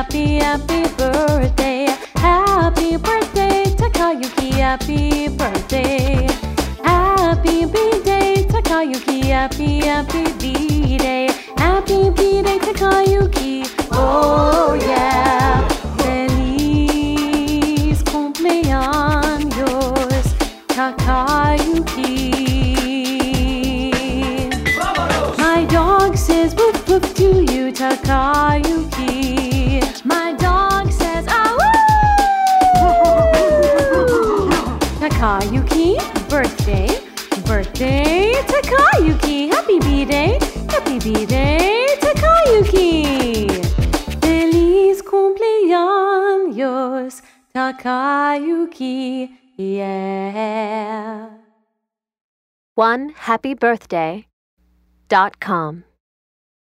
happy, happy birthday. Happy birthday, Takayuki, happy birthday. Happy B-Day, Takayuki, happy, happy B-Day. Happy B-Day, Takayuki, oh yeah. Feliz cumpleaños, Takayuki. My dog says woof woof to you, Takayuki. My dog says ah woo! Takayuki, birthday, birthday, Takayuki. Happy B-Day, Takayuki. Feliz cumpleaños, Takayuki, yeah. OneHappyBirthday.com